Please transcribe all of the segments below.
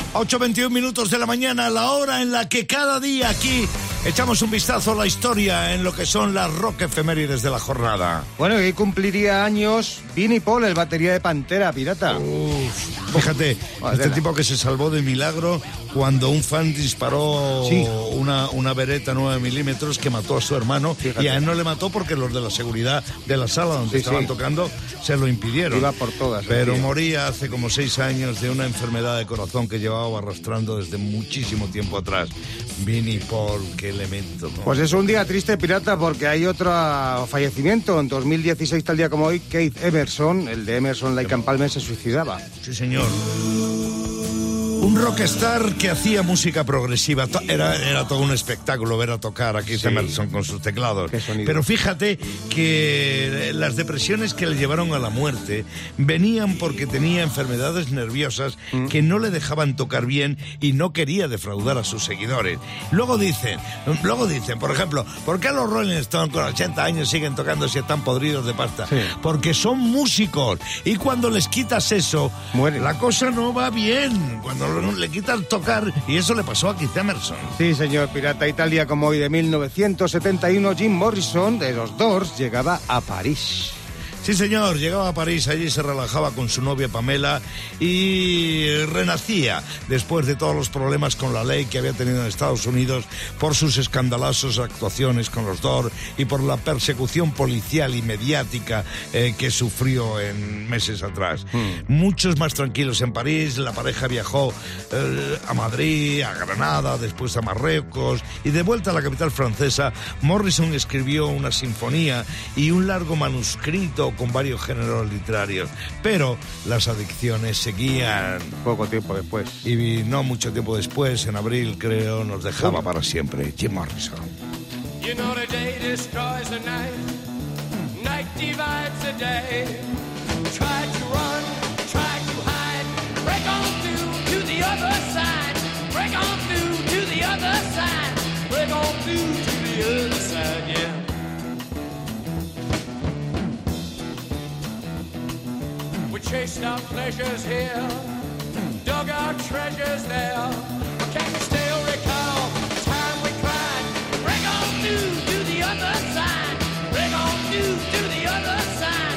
8:21 minutos de la mañana, la hora en la que cada día aquí echamos un vistazo a la historia en lo que son las rock efemérides de la jornada. Bueno, y hoy años Vinnie Paul, el batería de Pantera, pirata. Fíjate, este tipo que se salvó de milagro cuando un fan disparó una Beretta 9 milímetros que mató a su hermano. Fíjate. Y a él no le mató porque los de la seguridad de la sala donde estaban tocando se lo impidieron. Iba por todas. Pero moría hace como 6 años de una enfermedad de corazón que llevaba arrastrando desde muchísimo tiempo atrás. Vinnie Paul, qué elemento, ¿no? Pues es un día triste, pirata, porque hay otro fallecimiento. En 2016, tal día como hoy, Keith Emerson, el de Emerson, Lake and Palmer, se suicidaba. Sí, señor. Un rockstar que hacía música progresiva. Era todo un espectáculo ver a tocar a Keith Emerson con sus teclados. Pero fíjate que las depresiones que le llevaron a la muerte venían porque tenía enfermedades nerviosas que no le dejaban tocar bien y no quería defraudar a sus seguidores. Luego dicen, por ejemplo, ¿por qué los Rolling Stones con 80 años siguen tocando si están podridos de pasta? Sí. Porque son músicos y cuando les quitas eso, mueren. La cosa no va bien. Cuando le quitan tocar, y eso le pasó a Keith Emerson. Sí, señor pirata, y tal día como hoy de 1971, Jim Morrison de los Doors llegaba a París. Sí, señor, llegaba a París, allí se relajaba con su novia Pamela y renacía después de todos los problemas con la ley que había tenido en Estados Unidos por sus escandalosas actuaciones con los Doors y por la persecución policial y mediática que sufrió en meses atrás. Muchos más tranquilos en París, la pareja viajó a Madrid, a Granada, después a Marruecos y de vuelta a la capital francesa, Morrison escribió una sinfonía y un largo manuscrito con varios géneros literarios, pero las adicciones seguían. Poco tiempo después. Y no mucho tiempo después, en abril creo, nos dejaba para siempre Jim Morrison. You know the day destroys the night, night divides the day. Try to run, try to hide, break on through to the other side, break on through to the other side, break on through to the other side, yeah. Chased our pleasures here, dug our treasures there. Can you still recall the time we cried? Break on through to the other side. Break on through to the other side.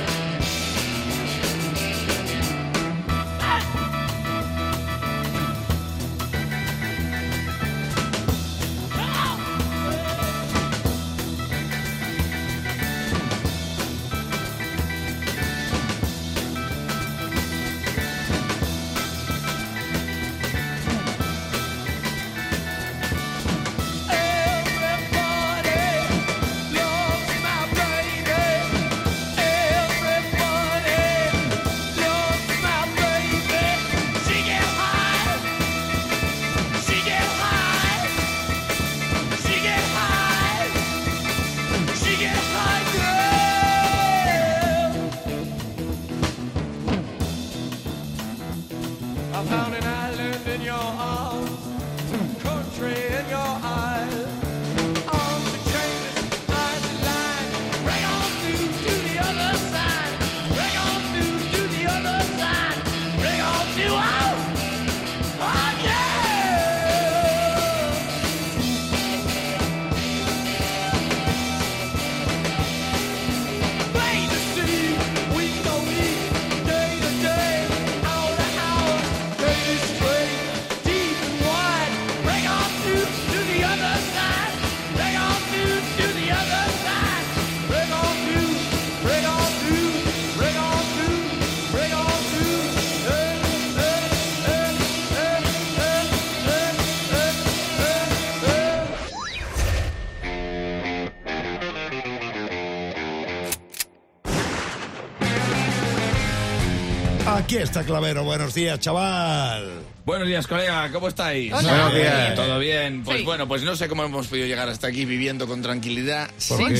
Aquí está Clavero, buenos días, chaval. Buenos días, colega, ¿cómo estáis? Buenos días. ¿Todo bien? Pues sí. Bueno, pues no sé cómo hemos podido llegar hasta aquí viviendo con tranquilidad, qué?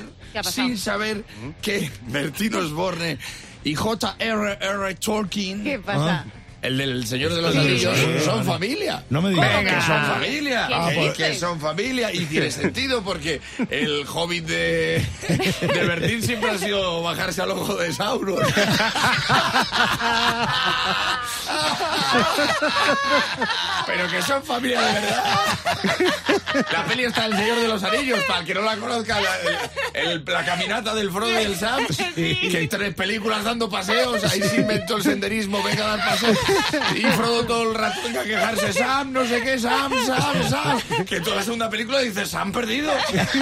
sin saber que Bertín Osborne y J.R.R. Tolkien ¿Qué pasa? el del Señor de los Anillos, son familia. No me digas. Que son familia. ¿Qué Que son familia. Y tiene sentido porque el hobbit de Bertín siempre ha sido bajarse al ojo de Sauron. Pero que son familia de verdad. La peli está El Señor de los Anillos, para el que no la conozca, la caminata del Frodo y el Sam, que hay 3 películas dando paseos, ahí se inventó el senderismo, venga a dar paseos, y Frodo todo el rato venga a quejarse, Sam, no sé qué, Sam, que toda la segunda película dice, Sam perdido,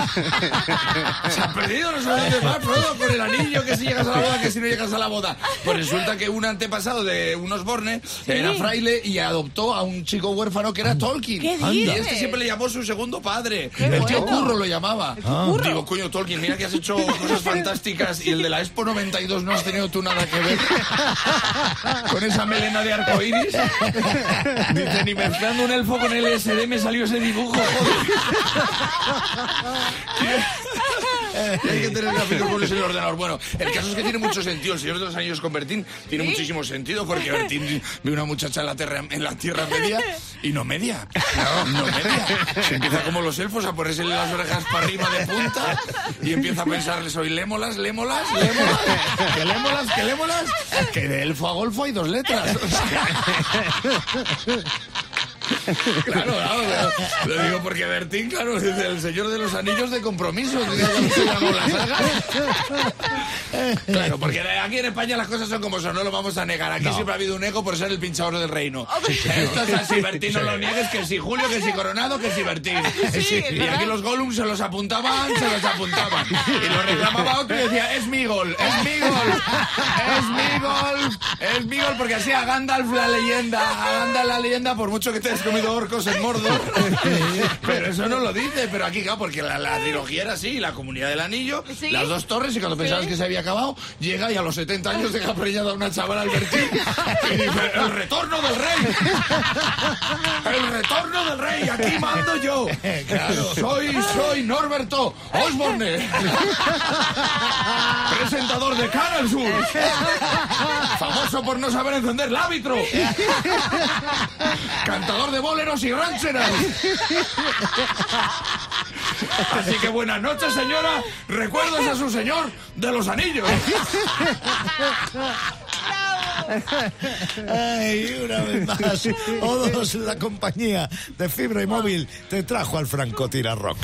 no sé dónde va Frodo con el anillo, que si llegas a la boda, que si no llegas a la boda. Pues resulta que un antepasado de unos Borne era fraile y adoptó a un chico huérfano que era Tolkien. ¿Qué Y dices? este siempre le llamó su segundo padre. Qué El tío bueno. Curro lo llamaba. Digo, coño, Tolkien, mira que has hecho cosas fantásticas y el de la Expo 92 no has tenido tú nada que ver con esa melena de arcoíris. Dice, ni mezclando un elfo con LSD me salió ese dibujo, joder. Y hay que tener gráficos con el ordenador. Bueno, el caso es que tiene mucho sentido. El Señor de los Anillos con Bertín tiene muchísimo sentido porque Bertín ve una muchacha en la Tierra Media y no media. No media. Se empieza como los elfos a ponerse las orejas para arriba de punta y empieza a pensarle, soy lémolas. Que lémolas. Que de elfo a golfo hay 2 letras. Claro, lo digo porque Bertín, claro, dice el Señor de los Anillos de compromiso. Claro, porque aquí en España las cosas son como son, no lo vamos a negar. Aquí siempre ha habido un ego por ser el pinchador del reino. Esto es así, Bertín, no lo niegues, que si Julio, que si Coronado, que si Bertín. Y aquí los Gollum se los apuntaban. Y lo reclamaba otro y decía, es mi gol, porque así a Gandalf la leyenda, por mucho que te has comido orcos en Mordor. Pero eso no lo dice, pero aquí, claro, porque la trilogía era así, la Comunidad del Anillo, las 2 torres, y cuando pensabas que se había acabado, llega y a los 70 años deja preñada a una chavala al Bertín y dice, el retorno del rey, aquí mando yo. Claro. Soy Norberto Osborne, presentador de Canal Sur, famoso por no saber encender el árbitro, cantador de boleros y rancheras. Así que buenas noches, señora. Recuerdos a su señor de los anillos. Ay, una vez más, O2, la compañía de fibra y móvil, te trajo al Francotira Rock.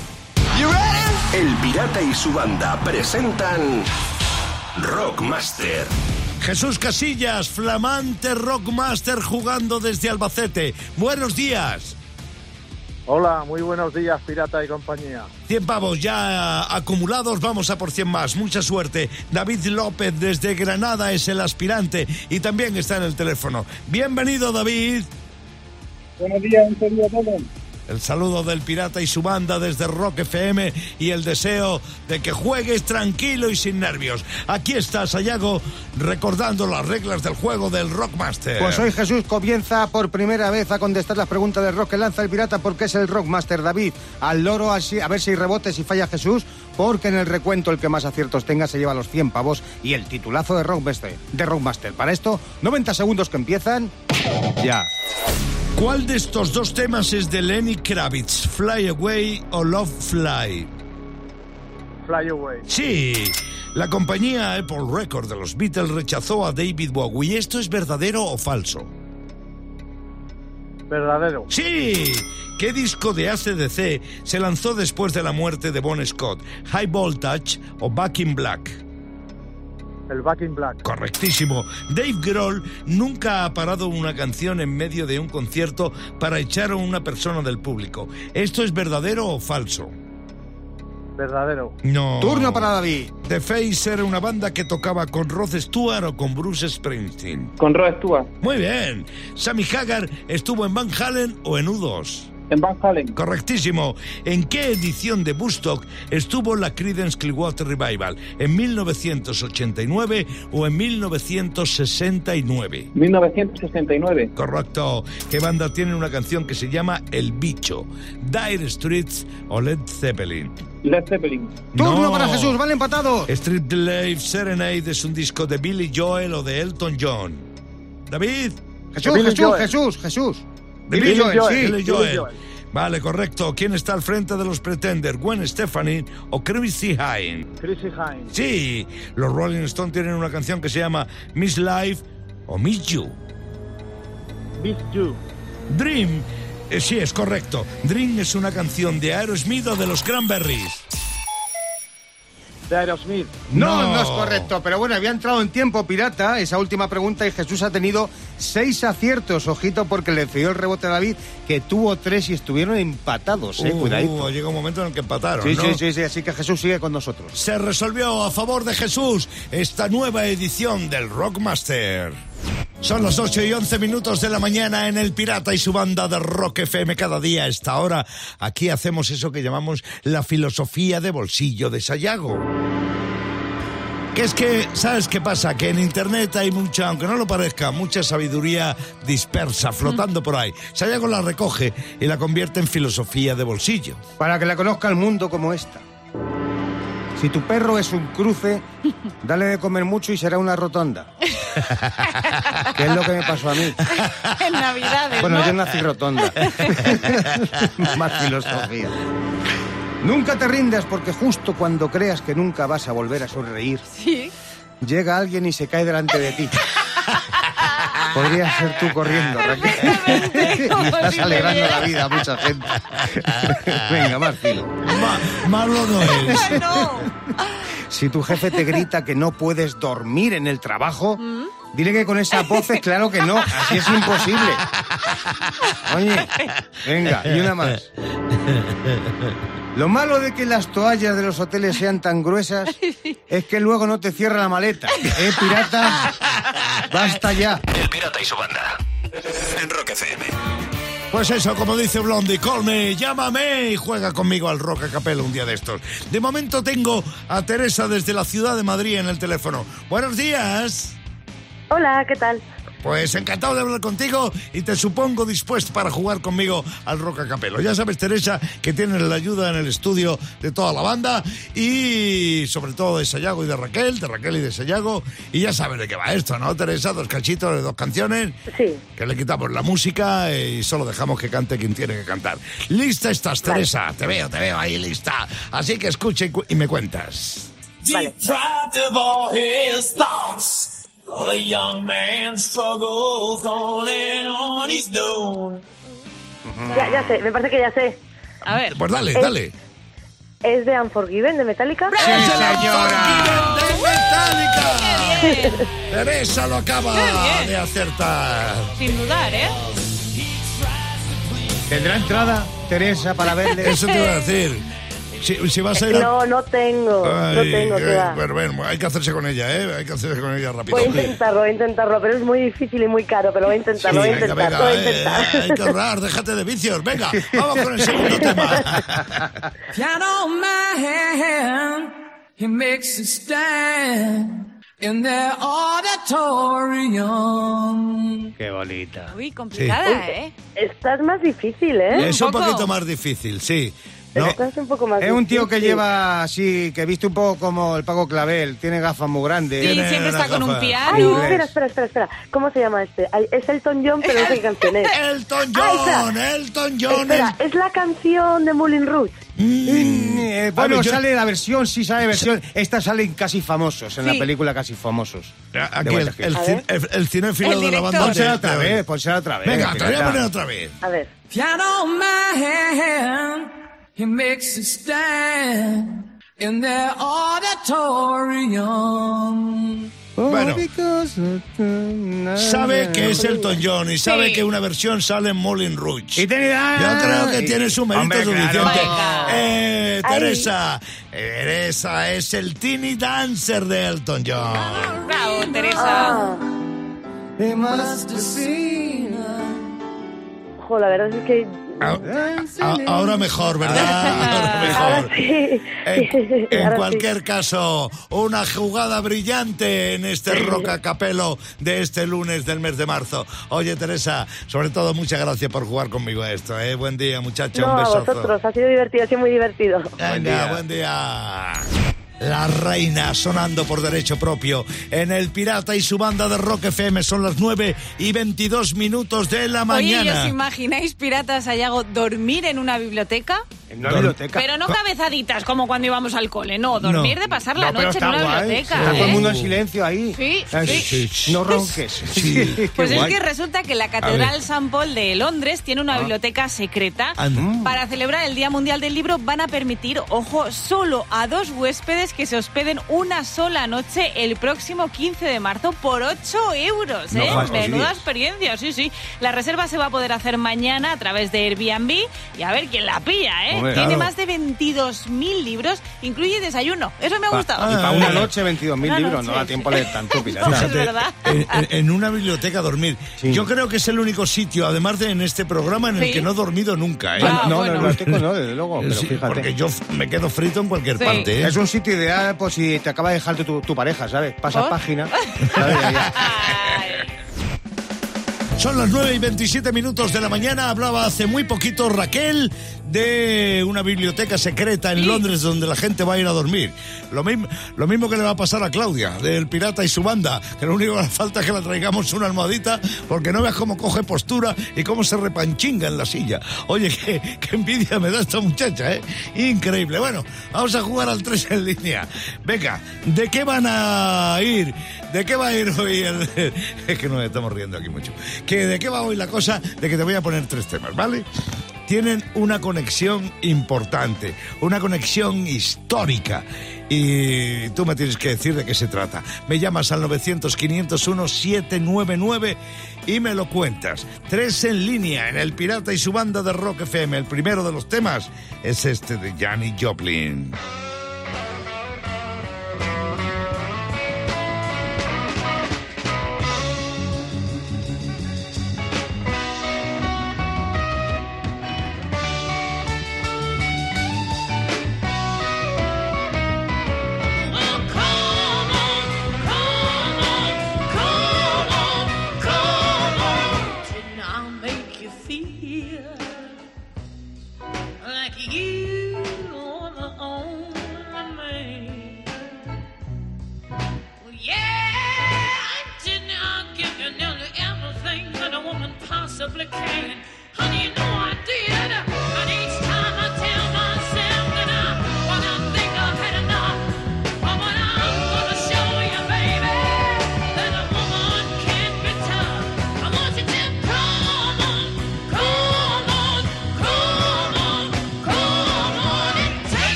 El Pirata y su banda presentan Rockmaster. Jesús Casillas, flamante Rockmaster jugando desde Albacete. Buenos días. Hola, muy buenos días, Pirata y compañía. 100 pavos ya acumulados, vamos a por 100 más. Mucha suerte. David López desde Granada es el aspirante y también está en el teléfono. Bienvenido, David. Buenos días, un saludo a todos. El saludo del Pirata y su banda desde Rock FM y el deseo de que juegues tranquilo y sin nervios. Aquí está Sayago recordando las reglas del juego del Rockmaster. Pues hoy Jesús comienza por primera vez a contestar las preguntas del rock que lanza el Pirata porque es el Rockmaster. David, al loro, así, a ver si hay rebotes y falla Jesús, porque en el recuento el que más aciertos tenga se lleva los 100 pavos y el titulazo de Rockmaster. Para esto, 90 segundos que empiezan ya. ¿Cuál de estos 2 temas es de Lenny Kravitz? ¿Fly Away o Love Fly? Fly Away. Sí, la compañía Apple Records de los Beatles rechazó a David Bowie. ¿Esto es verdadero o falso? Verdadero. Sí. ¿Qué disco de AC/DC se lanzó después de la muerte de Bon Scott? ¿High Voltage o Back in Black? El Back in Black. Correctísimo. Dave Grohl nunca ha parado una canción en medio de un concierto para echar a una persona del público. ¿Esto es verdadero o falso? Verdadero. No. Turno para David. The Face era una banda que tocaba con Rod Stewart o con Bruce Springsteen. Con Rod Stewart. Muy bien. Sammy Hagar estuvo en Van Halen o en U2. En Van Halen. Correctísimo. ¿En qué edición de Woodstock estuvo la Creedence Clearwater Revival? ¿En 1989 o en 1969? 1969. Correcto. ¿Qué banda tiene una canción que se llama El Bicho? ¿Dire Straits o Led Zeppelin? Led Zeppelin. Turno para Jesús, van empatados. Street Life Serenade es un disco de Billy Joel o de Elton John. David. Jesús. Billy Joel, sí. Billy Joel. Vale, correcto. ¿Quién está al frente de los Pretenders? ¿Gwen Stefani o Chrissy Hynde? Chrissy Hynde. Sí, los Rolling Stones tienen una canción que se llama Miss Life o Miss You. Miss You. Dream, sí, es correcto. Dream es una canción de Aerosmith o de los Cranberries. De Aerosmith. No es correcto, pero bueno, había entrado en tiempo, pirata, esa última pregunta, y Jesús ha tenido 6 aciertos, ojito, porque le cedió el rebote a David, que tuvo 3 y estuvieron empatados, cuidadito. Llega un momento en el que empataron, Sí, ¿no? sí, así que Jesús sigue con nosotros. Se resolvió a favor de Jesús esta nueva edición del Rockmaster. Son las 8:11 de la mañana en El Pirata y su banda de Rock FM. Cada día a esta hora aquí hacemos eso que llamamos la filosofía de bolsillo de Sayago. Que es que, ¿sabes qué pasa? Que en Internet hay mucha, aunque no lo parezca, mucha sabiduría dispersa, flotando por ahí. Sayago la recoge y la convierte en filosofía de bolsillo. Para que la conozca el mundo como esta. Si tu perro es un cruce, dale de comer mucho y será una rotonda. Que es lo que me pasó a mí. En Navidades, Bueno, ¿no? yo nací rotonda. Más filosofía. Nunca te rindas, porque justo cuando creas que nunca vas a volver a sonreír, Sí. llega alguien y se cae delante de ti. Podría ser tú corriendo, Raquel. Exactamente, como Estás si alegrando me la vida a mucha gente. Venga, más filo. Malo no es. Ay, no. Si tu jefe te grita que no puedes dormir en el trabajo, dile que con esas voces, claro que no, así es imposible. Oye, venga, y una más. Lo malo de que las toallas de los hoteles sean tan gruesas es que luego no te cierra la maleta. Pirata? Basta ya. El Pirata y su banda. En Rock FM. Pues eso, como dice Blondie, call me, llámame y juega conmigo al Rock a Capella un día de estos. De momento tengo a Teresa desde la ciudad de Madrid en el teléfono. Buenos días. Hola, ¿qué tal? Pues encantado de hablar contigo y te supongo dispuesto para jugar conmigo al Rock a Capella. Ya sabes, Teresa, que tienes la ayuda en el estudio de toda la banda y sobre todo de Sayago y de Raquel y de Sayago. Y ya sabes de qué va esto, ¿no, Teresa? 2 cachitos de 2 canciones. Sí. Que le quitamos la música y solo dejamos que cante quien tiene que cantar. ¿Lista estás, Teresa? Te veo ahí lista. Así que escuche y me cuentas. Vale. The young man struggles on and on he's doing. Ya sé, me parece que ya sé. A ver. Pues dale. ¿Es de Unforgiven, de Metallica? ¡Es el señora! Unforgiven de Metallica! ¡Qué bien! Teresa lo acaba Qué bien. de acertar. Sin dudar, ¿eh? ¿Tendrá entrada, Teresa, para verle? Eso te iba a decir. Si vas a ir a... No tengo, que va. Bueno, hay que hacerse con ella, ¿eh? Hay que hacerse con ella rápido. Voy a intentarlo, pero es muy difícil y muy caro, pero voy a intentarlo, Sí, voy a intentar. hay que ahorrar, déjate de vicios. Venga, vamos con el segundo tema. Piano man, he makes a stand in the auditorium. Qué bonita. Uy, complicada, ¿eh? Esta es más difícil, ¿eh? Es un poco. poquito más difícil, sí. No, Esta es un poco más Es un tío difícil. que lleva así, que viste un poco como el Paco Clavel, tiene gafas muy grandes. Sí, Tiene siempre una está con un gafa. Ay, piano. espera. ¿Cómo se llama este? Ay, es Elton John, pero no sé qué canción es. Elton Ah, John. Espera, es la canción de Moulin Rouge. Bueno, A ver, yo- sale la versión, sí sale versión. Esta salen casi famosos, en la película casi famosos. Aquí De el, Walter el, Hill. cin- el cinéfilo El de la director. banda. Pónsela de- otra de- vez, pónsela otra vez. Venga, te voy a pirata. poner otra vez. A ver. Piano man, he makes a stand in the auditorium. Bueno. Because- Sabe que es Elton John y sabe Sí. que una versión sale en Moulin Rouge. Y tiene- Yo creo que tiene su mérito Hombre, suficiente. claro. Venga. Teresa es el teeny dancer de Elton John. Bravo, Teresa. Ah, ojo, la verdad es que... Ahora mejor, ¿verdad? Ahora mejor. Ahora sí. En Ahora sí. cualquier caso, una jugada brillante en este Rock a Capello de este lunes del mes de marzo. Oye, Teresa, sobre todo, muchas gracias por jugar conmigo a esto, ¿eh? Buen día, muchacha, No, un a besazo. vosotros, ha sido divertido, muy divertido. Venga, buen día. La reina sonando por derecho propio en El Pirata y su banda de Rock FM. Son las 9:22 de la mañana. Oye, ¿os imagináis, Piratas Sayago, dormir en una biblioteca? En una biblioteca. Pero no cabezaditas como cuando íbamos al cole, no, dormir de pasar la noche en una biblioteca. Está todo el mundo en silencio ahí. Sí. No ronques. Pues es que resulta que la Catedral St. Paul de Londres tiene una biblioteca secreta. Para celebrar el Día Mundial del Libro van a permitir, ojo, solo a 2 huéspedes que se hospeden una sola noche el próximo 15 de marzo por 8 euros. Menuda experiencia, sí. La reserva se va a poder hacer mañana a través de Airbnb y a ver quién la pilla, ¿eh? Hombre, Tiene claro. más de 22.000 libros, incluye desayuno. Eso me ha gustado. Y para una noche 22.000 Una libros, noche. no da tiempo a leer tanto, Pirata. No, es verdad. En una biblioteca dormir. Sí. Yo creo que es el único sitio, además de en este programa, en el que no he dormido nunca, ¿eh? No, bueno. en el biblioteca no, desde luego, pero Sí, fíjate. porque yo me quedo frito en cualquier Sí. parte, ¿eh? Es un sitio ideal, pues si te acaba de dejar tu pareja, ¿sabes? Pasas ¿Oh? página. ¿Sabes? Ya. Ay. Son las 9:27 de la mañana. Hablaba hace muy poquito Raquel de una biblioteca secreta en Londres donde la gente va a ir a dormir. Lo mismo que le va a pasar a Claudia, del Pirata y su banda, que lo único que le falta es que la traigamos una almohadita, porque no veas cómo coge postura y cómo se repanchinga en la silla. Oye, qué envidia me da esta muchacha, ¿eh? Increíble. Bueno, vamos a jugar al 3 en línea. Venga, ¿de qué van a ir? ¿De qué va a ir hoy el...? Es que nos estamos riendo aquí mucho. ¿De qué va hoy la cosa? De que te voy a poner 3 temas, ¿vale? Tienen una conexión importante, una conexión histórica. Y tú me tienes que decir de qué se trata. Me llamas al 900-501-799 y me lo cuentas. 3 en línea en El Pirata y su banda de Rock FM. El primero de los temas es este de Janis Joplin.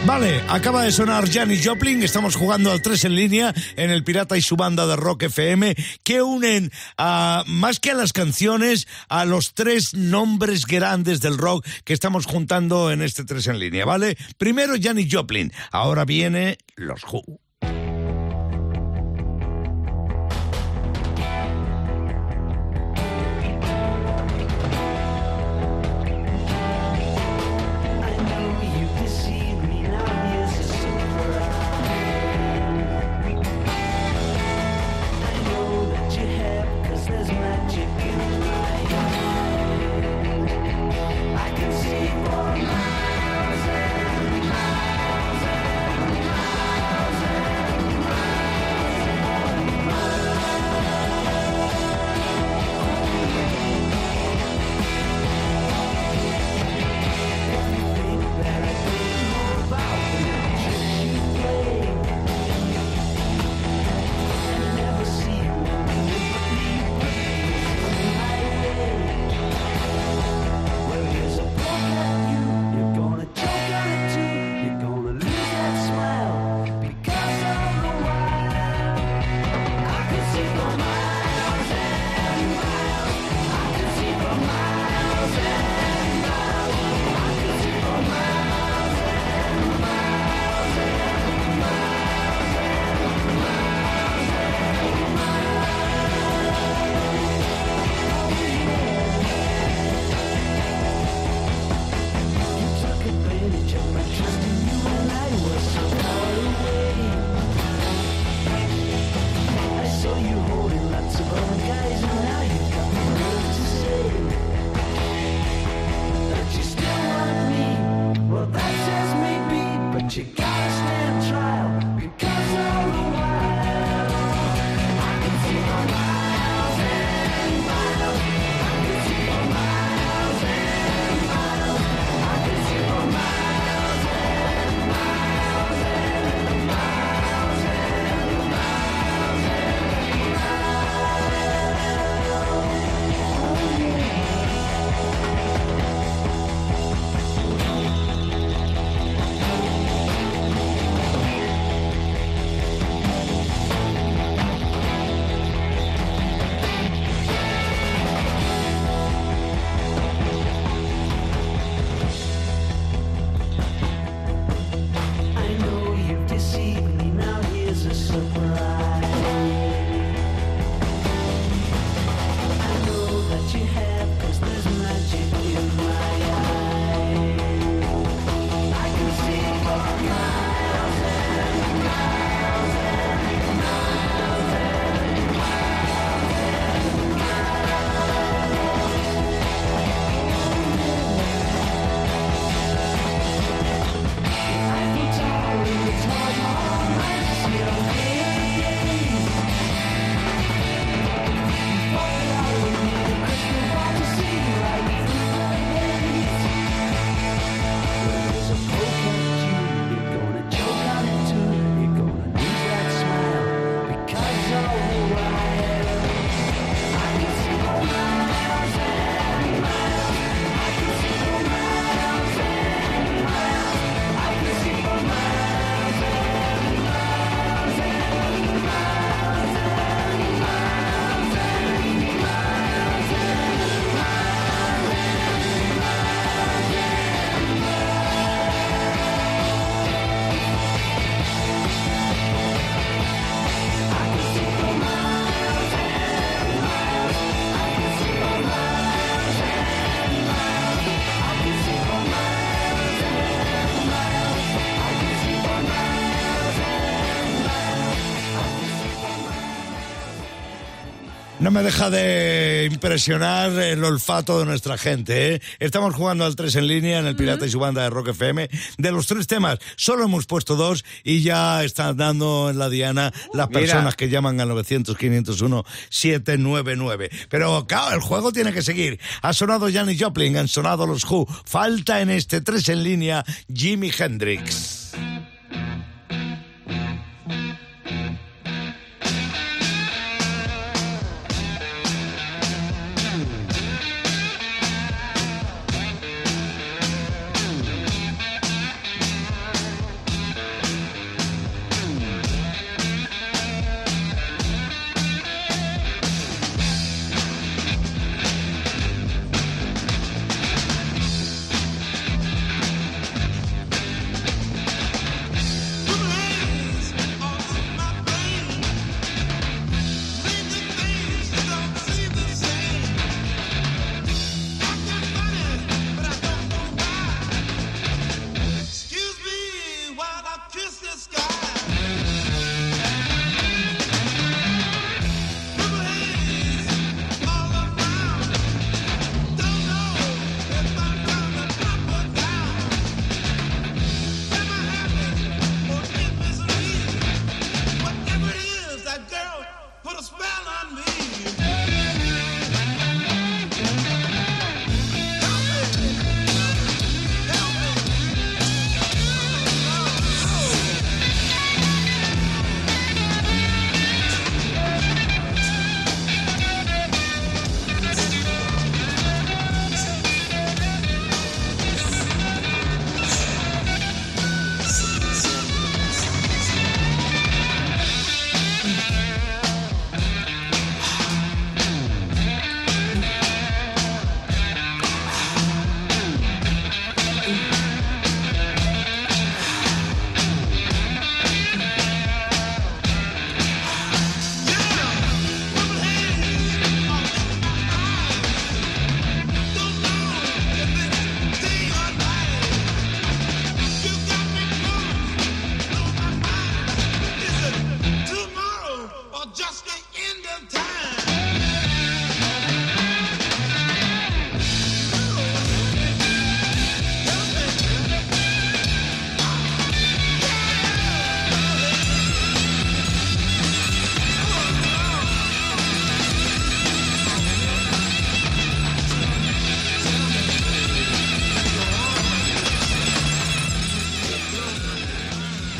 Vale, acaba de sonar Janis Joplin, estamos jugando al 3 en línea en El Pirata y su banda de Rock FM, que unen más que a las canciones, a los 3 nombres grandes del rock que estamos juntando en este 3 en línea, ¿vale? Primero Janis Joplin, ahora viene los Who. No me deja de impresionar el olfato de nuestra gente, ¿eh? Estamos jugando al 3 en línea en El Pirata y su banda de Rock FM. De los 3 temas, solo hemos puesto 2 y ya están dando en la diana las personas que llaman al 900-501-799. Pero claro, el juego tiene que seguir. Ha sonado Janis Joplin, han sonado los Who. Falta en este 3 en línea Jimi Hendrix.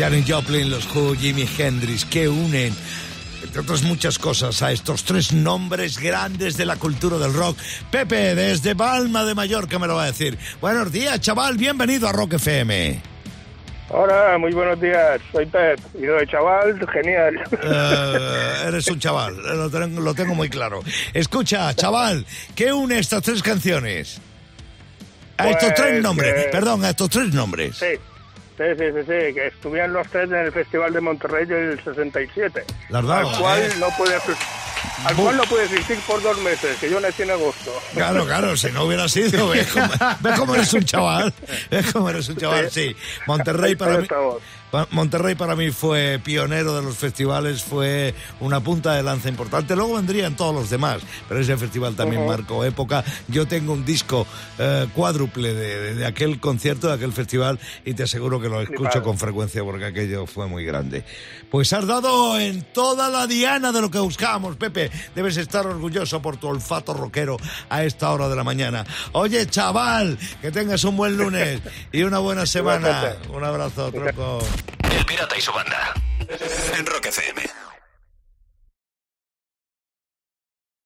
Janis Joplin, los Who, Jimi Hendrix, que unen, entre otras muchas cosas, a estos tres nombres grandes de la cultura del rock. Pepe, desde Palma de Mallorca, me lo va a decir. Buenos días, chaval, bienvenido a Rock FM. Hola, muy buenos días, soy Pep, y lo de chaval, genial. Eres un chaval, lo tengo muy claro. Escucha, chaval, ¿qué une estas tres canciones? A estos tres nombres, a estos tres nombres. Sí, que estuvieron los tres en el Festival de Monterrey del 67. Al cual no puede asistir por 2 meses, que yo nací en agosto. Claro, si no hubiera sido, ves cómo eres un chaval, sí. Monterrey para mí fue pionero de los festivales, fue una punta de lanza importante. Luego vendrían todos los demás, pero ese festival también marcó época. Yo tengo un disco cuádruple de aquel concierto, de aquel festival, y te aseguro que lo escucho con frecuencia porque aquello fue muy grande. Pues has dado en toda la diana de lo que buscábamos, Pepe. Debes estar orgulloso por tu olfato rockero a esta hora de la mañana. Oye, chaval, que tengas un buen lunes y una buena semana. Un abrazo, tronco. El Pirata y su banda. En Rock FM.